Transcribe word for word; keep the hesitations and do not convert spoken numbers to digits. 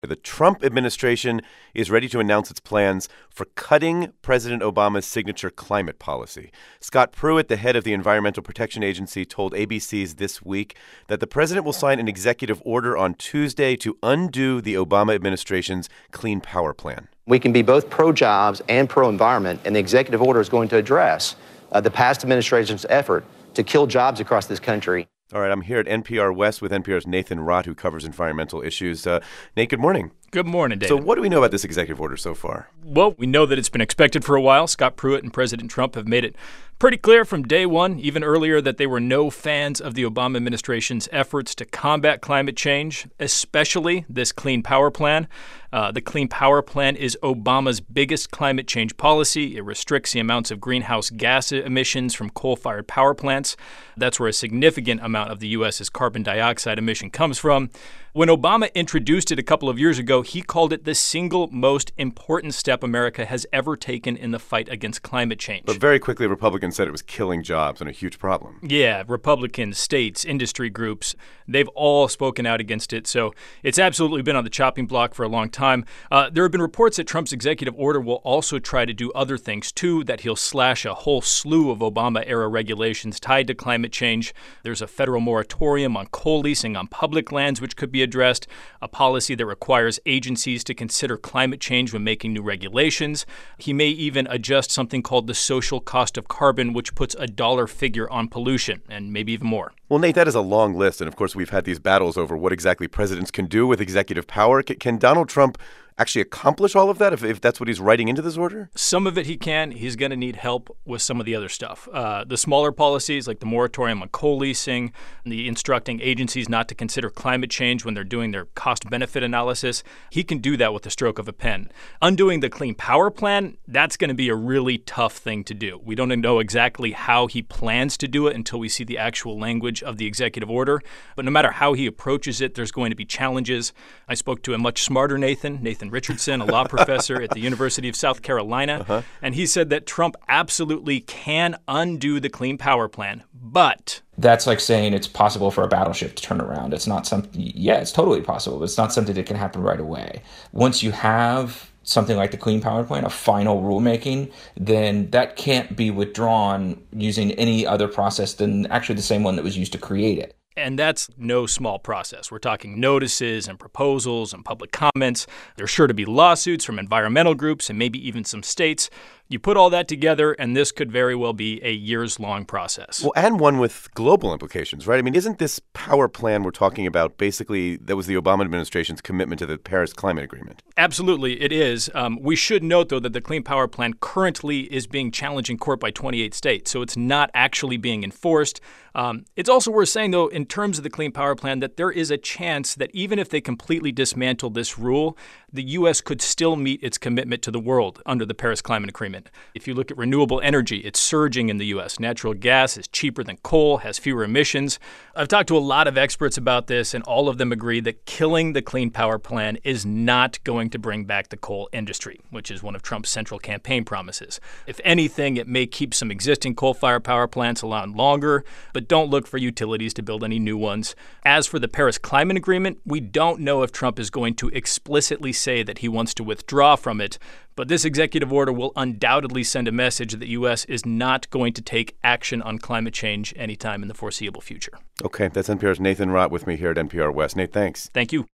The Trump administration is ready to announce its plans for cutting President Obama's signature climate policy. Scott Pruitt, the head of the Environmental Protection Agency, told A B C's This Week that the president will sign an executive order on Tuesday to undo the Obama administration's Clean Power Plan. We can be both pro-jobs and pro-environment, and the executive order is going to address uh, the past administration's effort to kill jobs across this country. All right, I'm here at N P R West with N P R's Nathan Rott, who covers environmental issues. Uh, Nate, good morning. Good morning, David. So what do we know about this executive order so far? Well, we know that it's been expected for a while. Scott Pruitt and President Trump have made it pretty clear from day one, even earlier, that they were no fans of the Obama administration's efforts to combat climate change, especially this Clean Power Plan. Uh, the Clean Power Plan is Obama's biggest climate change policy. It restricts the amounts of greenhouse gas emissions from coal-fired power plants. That's where a significant amount of the U S's carbon dioxide emission comes from. When Obama introduced it a couple of years ago, he called it the single most important step America has ever taken in the fight against climate change. But very quickly, Republicans said it was killing jobs and a huge problem. Yeah, Republicans, states, industry groups, they've all spoken out against it. So it's absolutely been on the chopping block for a long time. Uh, there have been reports that Trump's executive order will also try to do other things, too, that he'll slash a whole slew of Obama-era regulations tied to climate change. There's a federal moratorium on coal leasing on public lands, which could be addressed, a policy that requires agencies to consider climate change when making new regulations. He may even adjust something called the social cost of carbon, which puts a dollar figure on pollution, and maybe even more. Well, Nate, that is a long list. And of course, we've had these battles over what exactly presidents can do with executive power. C- can Donald Trump actually accomplish all of that if, if that's what he's writing into this order? Some of it he can. He's going to need help with some of the other stuff. Uh, the smaller policies like the moratorium on coal leasing, the instructing agencies not to consider climate change when they're doing their cost-benefit analysis, he can do that with the stroke of a pen. Undoing the Clean Power Plan, that's going to be a really tough thing to do. We don't know exactly how he plans to do it until we see the actual language of the executive order. But no matter how he approaches it, there's going to be challenges. I spoke to a much smarter Nathan, Nathan Richardson, a law professor at the University of South Carolina, uh-huh. and he said that Trump absolutely can undo the Clean Power Plan, but... That's like saying it's possible for a battleship to turn around. It's not something, yeah, it's totally possible, but it's not something that can happen right away. Once you have something like the Clean Power Plan, a final rulemaking, then that can't be withdrawn using any other process than actually the same one that was used to create it. And that's no small process. We're talking notices and proposals and public comments. There's sure to be lawsuits from environmental groups and maybe even some states. You put all that together, and this could very well be a years-long process. Well, and one with global implications, right? I mean, isn't this power plan we're talking about basically that was the Obama administration's commitment to the Paris Climate Agreement? Absolutely, it is. Um, we should note, though, that the Clean Power Plan currently is being challenged in court by twenty-eight states, so it's not actually being enforced. Um, it's also worth saying, though, in terms of the Clean Power Plan, that there is a chance that even if they completely dismantle this rule, the U S could still meet its commitment to the world under the Paris Climate Agreement. If you look at renewable energy, it's surging in the U S. Natural gas is cheaper than coal, has fewer emissions. I've talked to a lot of experts about this, and all of them agree that killing the Clean Power Plan is not going to bring back the coal industry, which is one of Trump's central campaign promises. If anything, it may keep some existing coal-fired power plants around longer, but don't look for utilities to build any new ones. As for the Paris Climate Agreement, we don't know if Trump is going to explicitly say that he wants to withdraw from it, but this executive order will undoubtedly send a message that the U S is not going to take action on climate change anytime in the foreseeable future. Okay, that's N P R's Nathan Rott with me here at N P R West. Nate, thanks. Thank you.